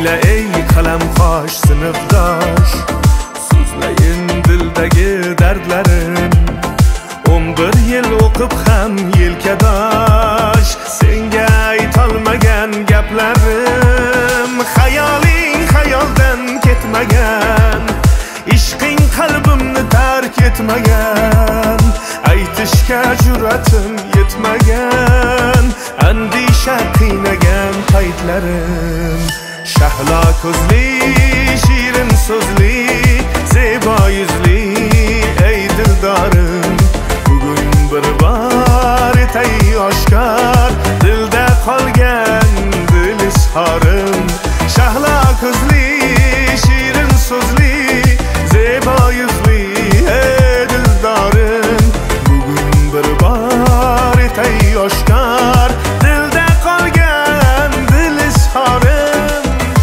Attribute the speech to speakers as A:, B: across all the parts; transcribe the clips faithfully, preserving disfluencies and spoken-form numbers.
A: Angla ey qalam qosh sinfdosh, so'zlayin dildagi dardlarim. o'n bir yil o'qib ham yelkadosh, senga aytolmagan gaplarim. Hayoling xayoldan ketmagan, ishqing qalbimni tark etmagan. Aytishga jur'atim yetmagan, andisha qiynagan paytlarim. Shahlo ko'zli, shirin so'zli, zebo yuzli ey dildorim. Bugun bir bor etay oshkor, dilda qolgan dil izhorim. Shahlo ko'zli, shirin so'zli, zebo yuzli ey dildorim. Bugun bir bor etay oshkor, dilda qolgan dil izhorim.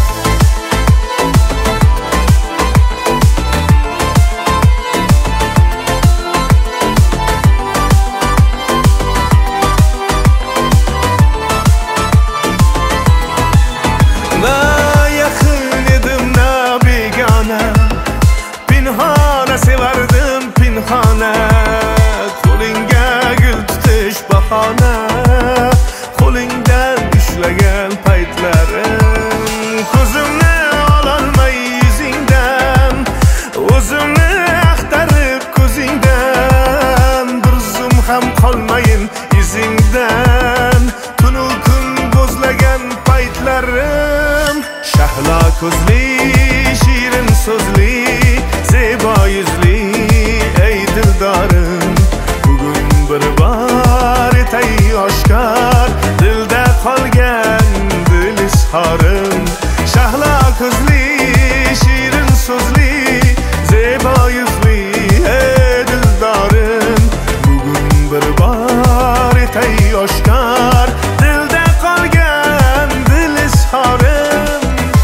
A: Na yaqin edim na begona, pinhona sevardim pinhona. Qo'lingga gul tutish bahona, qo'lingdan ushlagan paytlarim. Ko'zimni ololmay yuzingdan, o'zimni axtarib ko'zingdan. Bir zum ham qolmayin izingdan, tunu kun bo'zlagan paytlarim. Shahlo ko'zli, shirin so'zli, zebo yuzli ey dildorim. Bugun bir bor etay oshkor, dilda qolgan dil izhorim. Shahlo ko'zli, shirin so'zli, zebo yuzli ey dildorim. Bugun bir bor etay oshkor, dilda qolgan dil izhorim.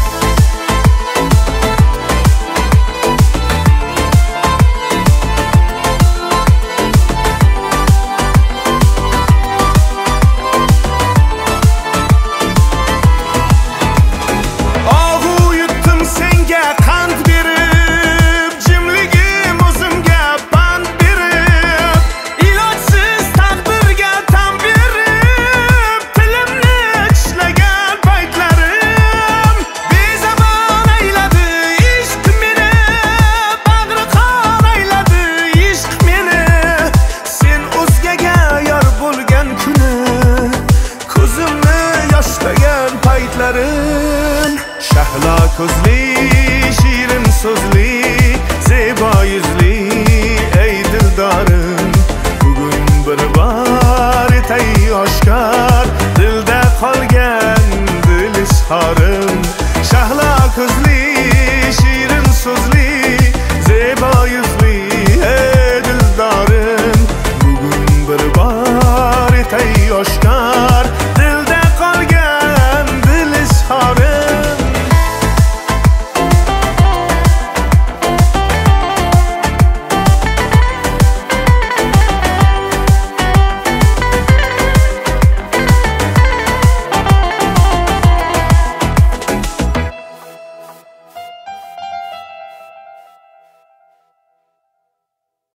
A: Shahlo ko'zli, shirin so'zli, zebo yuzli ey dildorim. Bugun bir bor etay oshkor, dilda qolgan dil izhorim.